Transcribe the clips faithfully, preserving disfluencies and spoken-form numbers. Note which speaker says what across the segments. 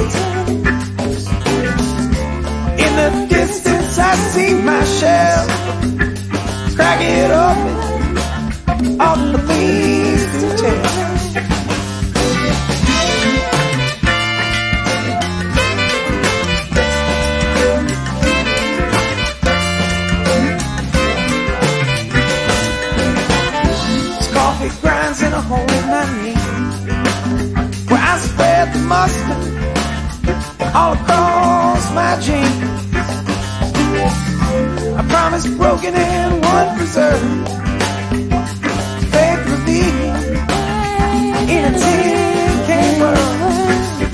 Speaker 1: In the distance I see my shell, crack it open, all the leaves to tell. Coffee grinds in a hole in my knee, where I spread the mustard all across my jeans. I promised broken and one preserved, faith revealed in a tin can world.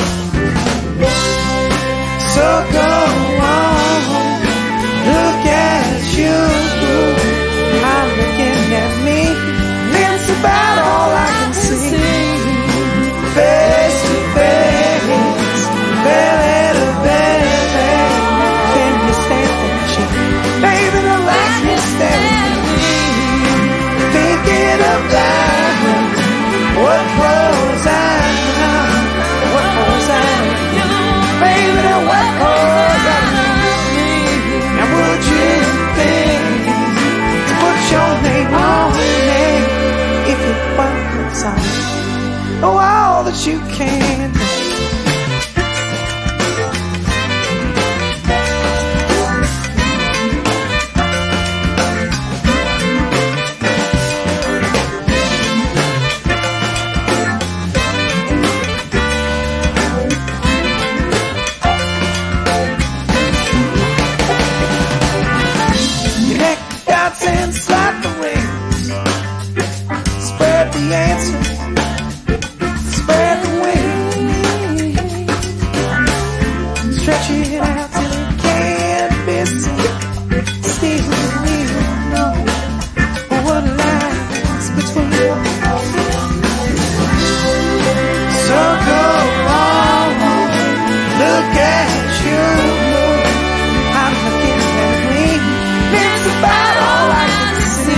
Speaker 1: So go on, look at you, I'm looking at me. It's about all I can see, face to face, belly to belly. Can you stand that shit? Baby, the last you stand. Thinking about what was I, what was I? Baby, now what was I? Now would you think to put your name on me? If you focus on oh, all that you can do. Connect the dots and slide the wings, spread the answer, spread the wings, stretch it out till it can't be seen. Still we don't know what lies between. So go on, look at you, I'm looking at me. It's about all I can see.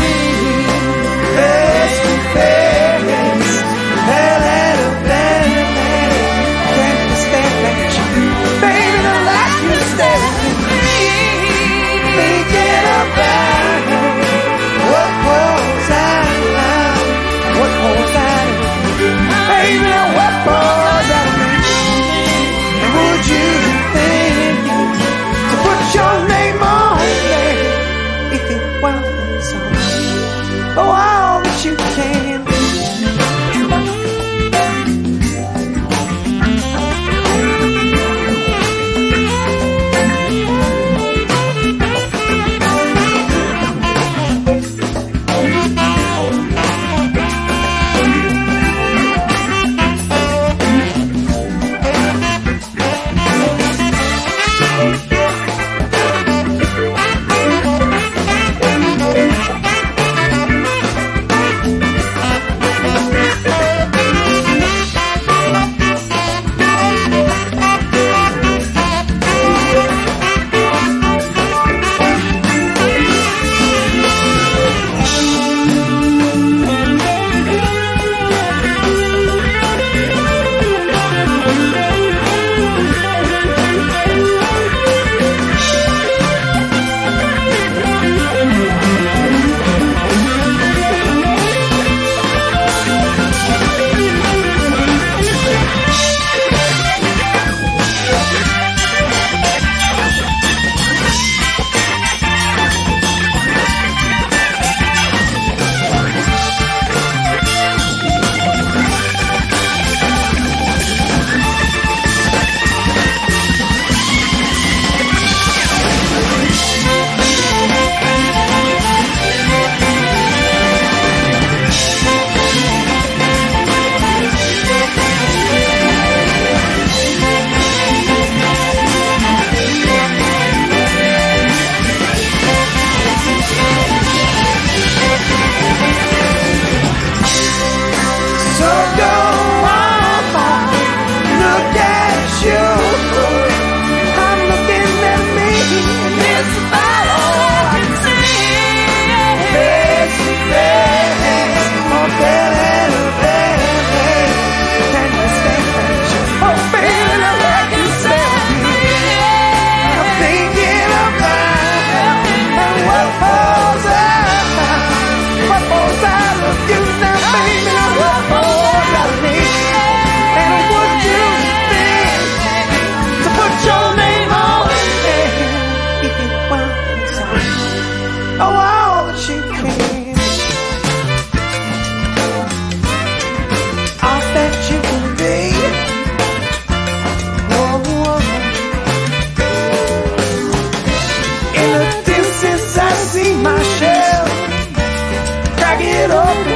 Speaker 1: it up.